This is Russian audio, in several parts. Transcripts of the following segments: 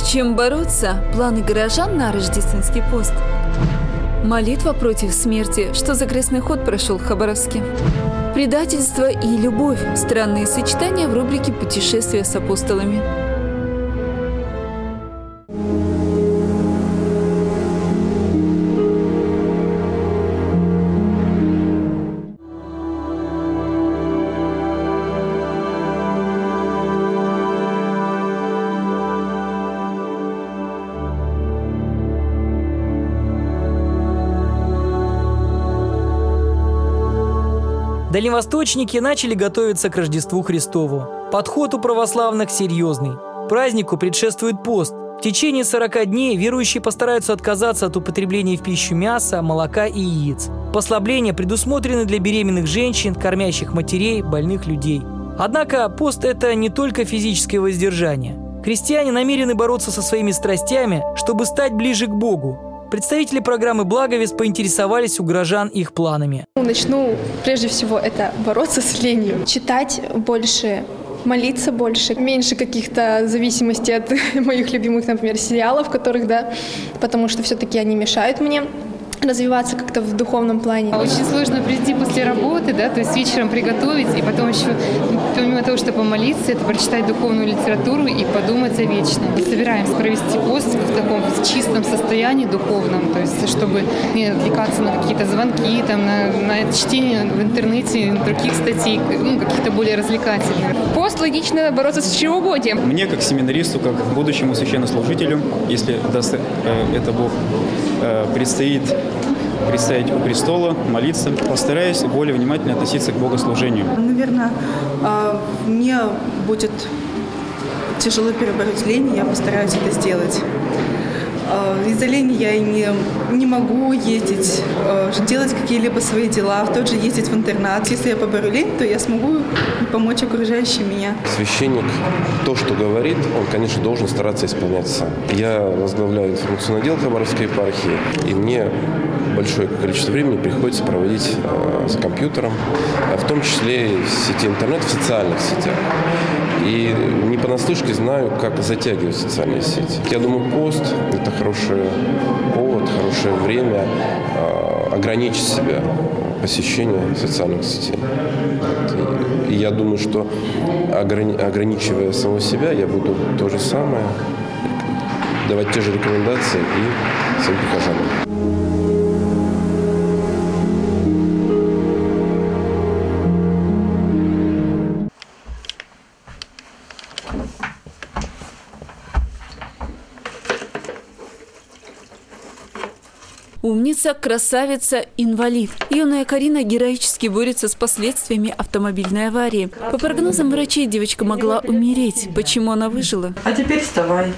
Чем бороться? Планы горожан на рождественский пост. Молитва против смерти. Что за крестный ход прошел в Хабаровске? Предательство и любовь. Странные сочетания в рубрике «Путешествия с апостолами». Дальневосточники начали готовиться к Рождеству Христову. Подход у православных серьезный. Празднику предшествует пост. В течение 40 дней верующие постараются отказаться от употребления в пищу мяса, молока и яиц. Послабления предусмотрены для беременных женщин, кормящих матерей, больных людей. Однако пост – это не только физическое воздержание. Христиане намерены бороться со своими страстями, чтобы стать ближе к Богу. Представители программы «Благовест» поинтересовались у горожан их планами. Начну, прежде всего, это бороться с ленью. Читать больше, молиться больше, меньше каких-то зависимостей от моих любимых, например, сериалов, потому что все-таки они мешают мне развиваться как-то в духовном плане. Очень сложно прийти после работы, то есть вечером приготовить, и потом еще, помимо того, чтобы помолиться, это прочитать духовную литературу и подумать о вечном. Собираемся провести пост в таком чистом состоянии духовном, то есть чтобы не отвлекаться на какие-то звонки, на чтение в интернете других статей, каких-то более развлекательных. Пост логично бороться с чревоугодием. Мне, как семинаристу, как будущему священнослужителю, если даст это Бог, предстоит предстоять у престола, молиться. Постараюсь более внимательно относиться к богослужению. Наверное, мне будет тяжело перебороть лень, я постараюсь это сделать. Из-за лени я и не могу ездить, делать какие-либо свои дела, в тот же ездить в интернат. Если я поборю лень, то я смогу помочь окружающим меня. Священник то, что говорит, он, конечно, должен стараться исполнять сам. Я возглавляю информационный отдел Хабаровской епархии, и мне большое количество времени приходится проводить за компьютером, в том числе и в сети интернет, в социальных сетях. И не понаслышке знаю, как затягивать социальные сети. Я думаю, пост – это хороший повод, хорошее время ограничить себя посещение социальных сетей. И я думаю, что ограничивая самого себя, я буду то же самое давать те же рекомендации и своим прихожанам. Умница, красавица, инвалид. Юная Карина героически борется с последствиями автомобильной аварии. По прогнозам врачей, девочка могла умереть. Почему она выжила? А теперь вставай.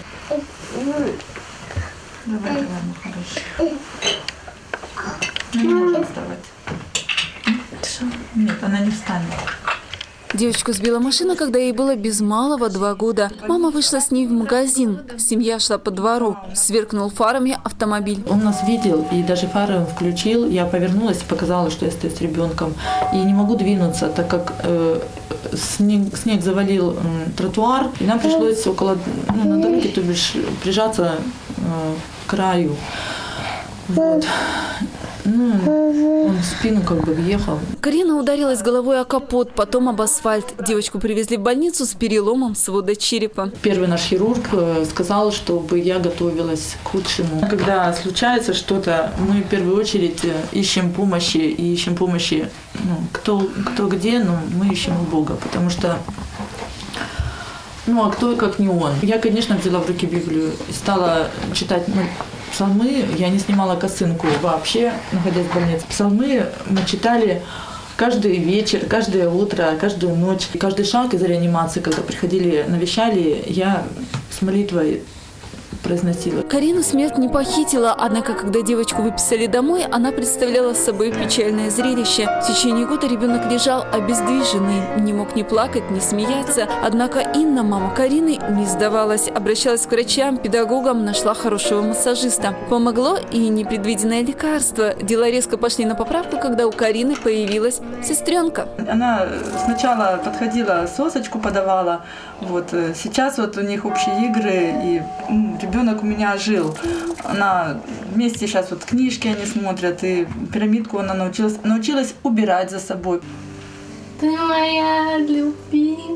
Давай, хорошо. Не можно вставать. Нет, она не встанет. Девочку сбила машина, когда ей было без малого 2 года. Мама вышла с ней в магазин. Семья шла по двору. Сверкнул фарами автомобиль. Он нас видел и даже фары он включил. Я повернулась и показала, что я стою с ребенком. И не могу двинуться, так как снег завалил тротуар. И нам пришлось на дороге, то бишь, прижаться к краю. Вот. Он в спину въехал. Карина ударилась головой о капот, потом об асфальт. Девочку привезли в больницу с переломом свода черепа. Первый наш хирург сказал, чтобы я готовилась к худшему. Когда случается что-то, мы в первую очередь ищем помощи, кто где, но мы ищем у Бога, потому что а кто, как не он. Я, конечно, взяла в руки Библию и стала читать псалмы. Я не снимала косынку вообще, находясь в больнице. Псалмы мы читали каждый вечер, каждое утро, каждую ночь. Каждый шаг из реанимации, когда приходили, навещали, я с молитвой произносила. Карину смерть не похитила, однако, когда девочку выписали домой, она представляла собой печальное зрелище. В течение года ребенок лежал обездвиженный, не мог ни плакать, ни смеяться. Однако Инна, мама Карины, не сдавалась, обращалась к врачам, педагогам, нашла хорошего массажиста. Помогло и непредвиденное лекарство. Дела резко пошли на поправку, когда у Карины появилась сестренка. Она сначала подходила, сосочку подавала. Вот. Сейчас вот у них общие игры, и ребенок у меня жил. Она вместе сейчас вот книжки они смотрят, и пирамидку она научилась убирать за собой. Ты моя любимая.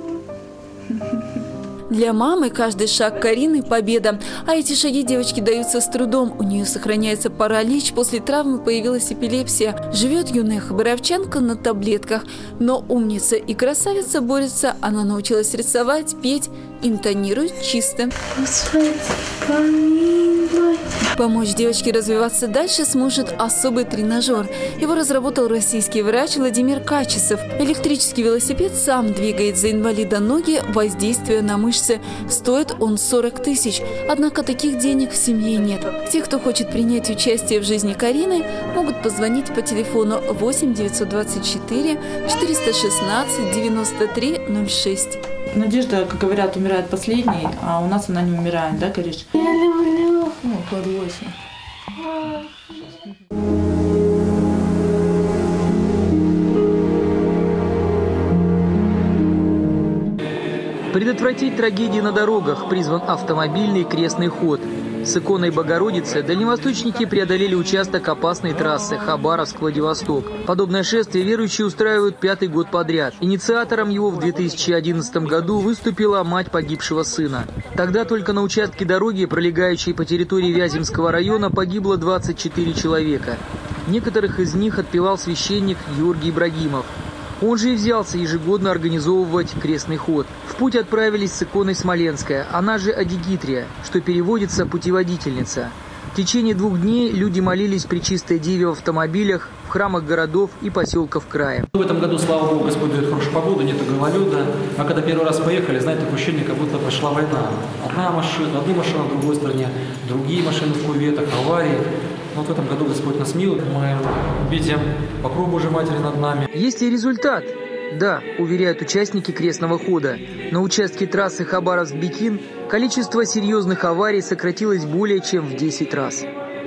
Для мамы каждый шаг Карины – победа. А эти шаги девочки даются с трудом. У нее сохраняется паралич, после травмы появилась эпилепсия. Живет юная хабаровчанка на таблетках. Но умница и красавица борются. Она научилась рисовать, петь, интонирует чисто. Помочь девочке развиваться дальше сможет особый тренажер. Его разработал российский врач Владимир Качесов. Электрический велосипед сам двигает за инвалида ноги, воздействуя на мышцы. Стоит он 40 тысяч. Однако таких денег в семье нет. Те, кто хочет принять участие в жизни Карины, могут позвонить по телефону 8 924 416 93 06. Надежда, как говорят, умирает последней, а у нас она не умирает, да, Кариш? Я люблю. О, хорошая. Предотвратить трагедии на дорогах призван автомобильный крестный ход. С иконой Богородицы дальневосточники преодолели участок опасной трассы Хабаровск-Владивосток. Подобное шествие верующие устраивают 5-й год подряд. Инициатором его в 2011 году выступила мать погибшего сына. Тогда только на участке дороги, пролегающей по территории Вяземского района, погибло 24 человека. Некоторых из них отпевал священник Георгий Ибрагимов. Он же и взялся ежегодно организовывать крестный ход. В путь отправились с иконой Смоленская, она же Адигитрия, что переводится «путеводительница». В течение 2 дней люди молились Пречистой Деве в автомобилях, в храмах городов и поселков края. В этом году, слава Богу, Господь дает хорошую погоду, нет гололеда. А когда первый раз поехали, знаете, такое ощущение, как будто пошла война. Одна машина в другой стороне, другие машины в кюветах, аварии. Но вот в этом году Господь нас милует, мы видим покров Божьей Матери над нами. Есть ли результат? Да, уверяют участники крестного хода. На участке трассы Хабаровск-Бикин количество серьезных аварий сократилось более чем в 10 раз.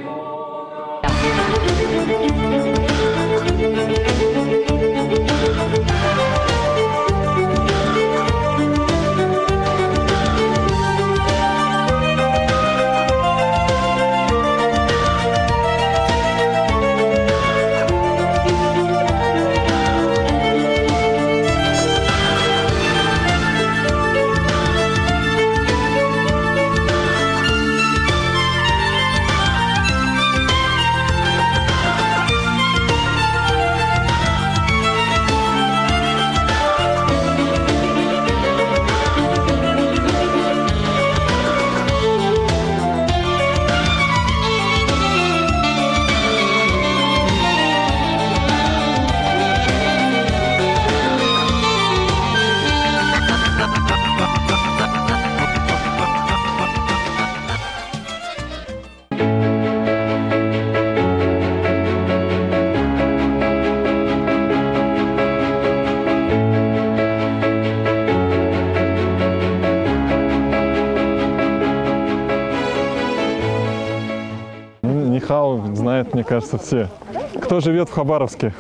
Нихао знает, мне кажется, все. Кто живет в Хабаровске?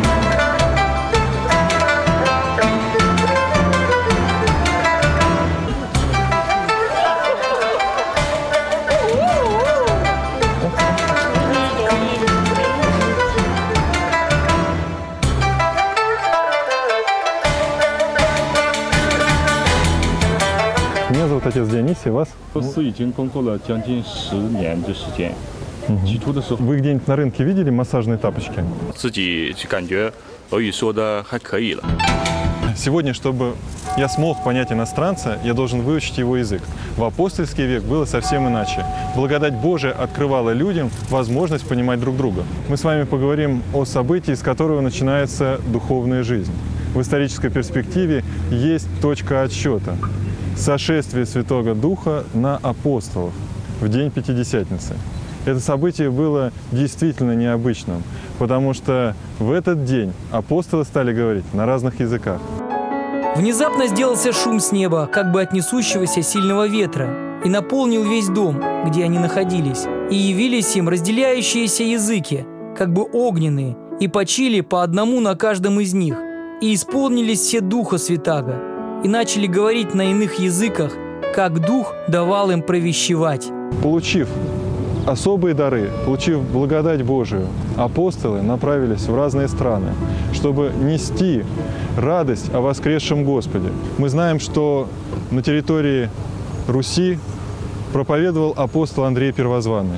Меня зовут отец Дионисий, вас? 是已经工作了将近10年的时间。起初的时候， Вы где-нибудь на рынке видели массажные тапочки? 自己就感觉俄语说的还可以了。 Сегодня, чтобы я смог понять иностранца, я должен выучить его язык. В апостольский век было совсем иначе. Благодать Божия открывала людям возможность понимать друг друга. Мы с вами поговорим о событии, с которого начинается духовная жизнь. В исторической перспективе есть точка отсчета – сошествие Святого Духа на апостолов. в день Пятидесятницы. Это событие было действительно необычным, потому что в этот день апостолы стали говорить на разных языках. Внезапно сделался шум с неба, как бы от несущегося сильного ветра, и наполнил весь дом, где они находились. И явились им разделяющиеся языки, как бы огненные, и почили по одному на каждом из них. И исполнились все Духа Святаго, и начали говорить на иных языках, как Дух давал им провещевать. Получив особые дары, получив благодать Божию, апостолы направились в разные страны, чтобы нести радость о воскресшем Господе. Мы знаем, что на территории Руси проповедовал апостол Андрей Первозванный.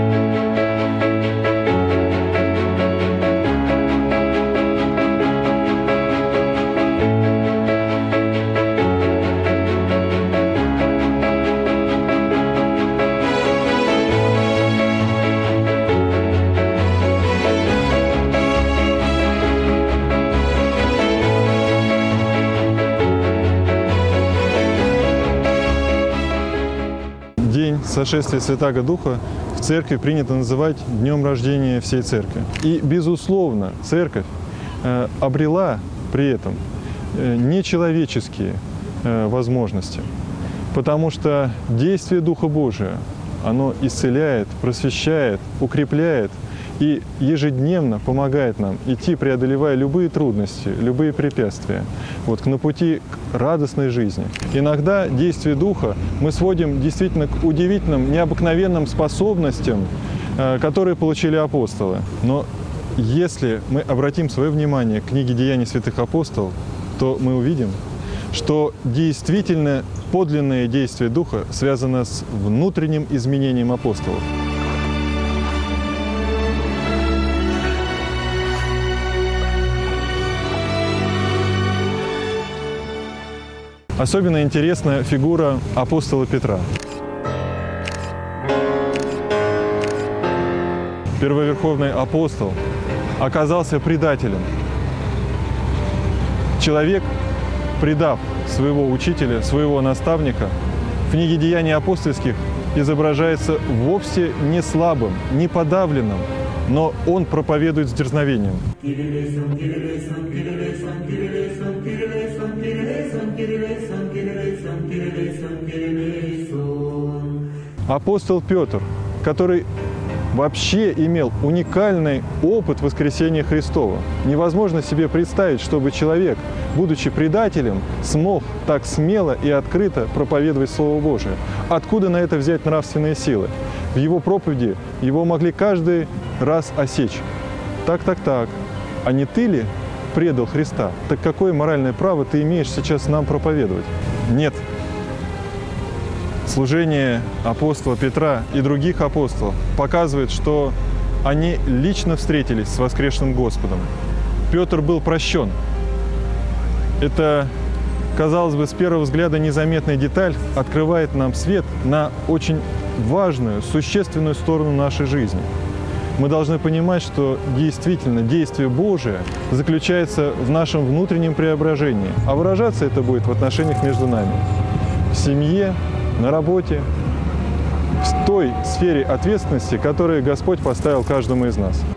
День сошествия Святаго Духа в церкви принято называть днем рождения всей церкви. И, безусловно, церковь обрела при этом нечеловеческие возможности, потому что действие Духа Божия, оно исцеляет, просвещает, укрепляет и ежедневно помогает нам идти, преодолевая любые трудности, любые препятствия, на пути к радостной жизни. Иногда действие Духа мы сводим действительно к удивительным, необыкновенным способностям, которые получили апостолы. Но если мы обратим свое внимание к книге «Деяний святых апостолов», то мы увидим, что действительно подлинное действие Духа связано с внутренним изменением апостолов. Особенно интересна фигура апостола Петра. Первоверховный апостол оказался предателем. Человек, предав своего учителя, своего наставника, в книге «Деяний апостольских» изображается вовсе не слабым, не подавленным, но он проповедует с дерзновением. Апостол Петр, который вообще имел уникальный опыт воскресения Христова. Невозможно себе представить, чтобы человек, будучи предателем, смог так смело и открыто проповедовать Слово Божие. Откуда на это взять нравственные силы? В его проповеди его могли каждый раз осечь. Так, а не ты ли предал Христа? Так какое моральное право ты имеешь сейчас нам проповедовать? Нет. Служение апостола Петра и других апостолов показывает, что они лично встретились с воскресшим Господом. Петр был прощен. Это, казалось бы, с первого взгляда незаметная деталь открывает нам свет на очень важную, существенную сторону нашей жизни. Мы должны понимать, что действительно действие Божие заключается в нашем внутреннем преображении, а выражаться это будет в отношениях между нами, в семье, на работе, в той сфере ответственности, которую Господь поставил каждому из нас.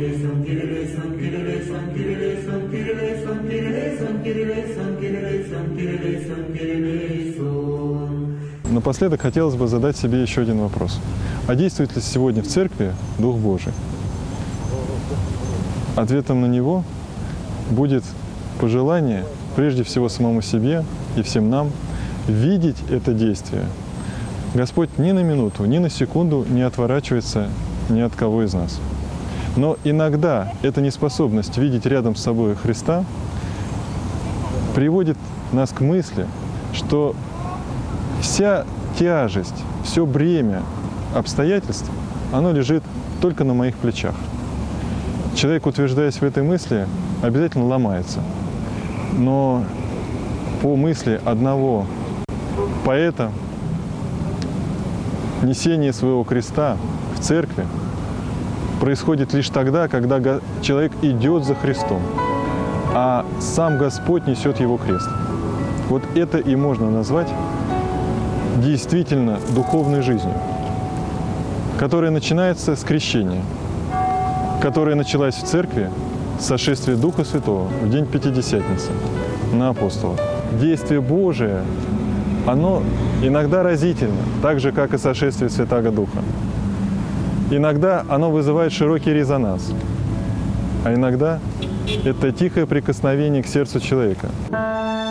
Напоследок хотелось бы задать себе еще один вопрос. А действует ли сегодня в церкви Дух Божий? Ответом на него будет пожелание, прежде всего самому себе и всем нам, видеть это действие. Господь ни на минуту, ни на секунду не отворачивается ни от кого из нас. Но иногда эта неспособность видеть рядом с собой Христа приводит нас к мысли, что вся тяжесть, все бремя обстоятельств, оно лежит только на моих плечах. Человек, утверждаясь в этой мысли, обязательно ломается. Но по мысли одного поэта, несение своего креста в церкви происходит лишь тогда, когда человек идет за Христом, а сам Господь несет его крест. Вот это и можно назвать действительно духовной жизнью. которое начинается с крещения, которое началось в церкви с сошествия Духа Святого в день Пятидесятницы на апостолов. Действие Божие, оно иногда разительно, так же, как и сошествие Святаго Духа. Иногда оно вызывает широкий резонанс, а иногда это тихое прикосновение к сердцу человека.